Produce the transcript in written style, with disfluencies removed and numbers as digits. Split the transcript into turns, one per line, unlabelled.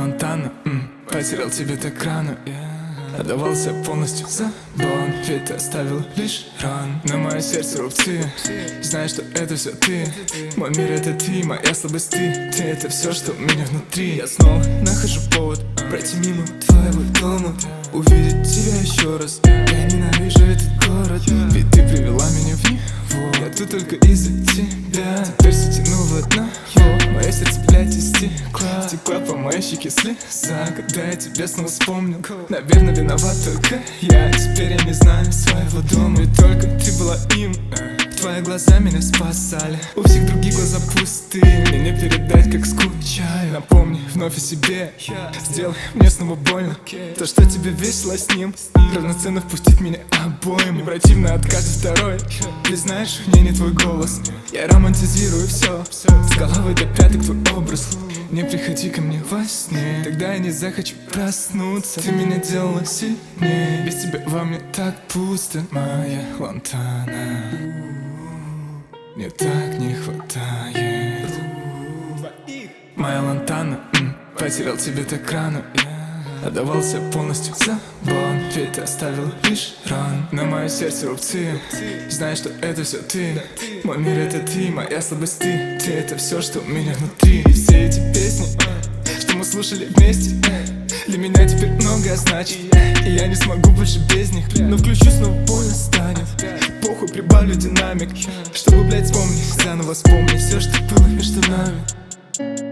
Лантана, потерял тебя так рано. Отдавался полностью забон, ведь ты оставил лишь ран. На мое сердце рубцы, знаешь, что это все ты. Мой мир это ты, моя слабость ты. Ты это все, что у меня внутри. Я снова нахожу повод пройти мимо твоего дома, увидеть тебя еще раз. Я ненавижу этот город, ведь ты привела меня в него. Я тут только из-за тебя, теперь затяну в одного. Мое сердце, блядь, из стекла. Стекла по моей щеке слеза, когда я тебя снова вспомнил. Наверное, виноват только я. Теперь я не знаю своего дома, ведь только ты была им. Твои глаза меня спасали, у всех других глаза пустые. Мне не передать, как скучаю. Напомни вновь о себе, сделай мне снова больно. То, что тебе весело с ним, равноценно впустить меня обоим. Не противно от каждой второй, ты знаешь, мне не твой голос. Я романтизирую все, с головы до пяток твой образ. Не приходи ко мне во сне, тогда я не захочу проснуться. Ты меня делала сильнее, без тебя во мне так пусто. Моя Лантана, мне так не хватает. Моя Лантана, потерял тебя так рано. Отдавался полностью забон, ведь ты оставил лишь ран. На мое сердце рубцы, знаешь, что это все ты. Мой мир это ты, моя слабость ты. Ты это все, что у меня внутри. И все эти песни, что мы слушали вместе, для меня теперь многое значит. И я не смогу больше без них, но включу, снова больно станет. Похуй, прибавлю динамик, чтобы, блядь, вспомнить, заново вспомнить все, что было между нами.